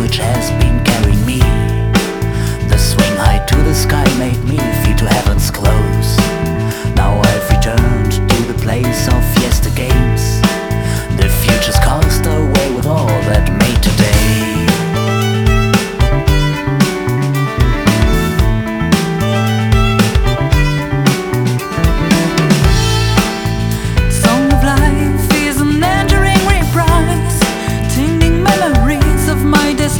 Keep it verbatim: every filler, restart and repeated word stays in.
which has been carrying me. The swing high to the sky made me feel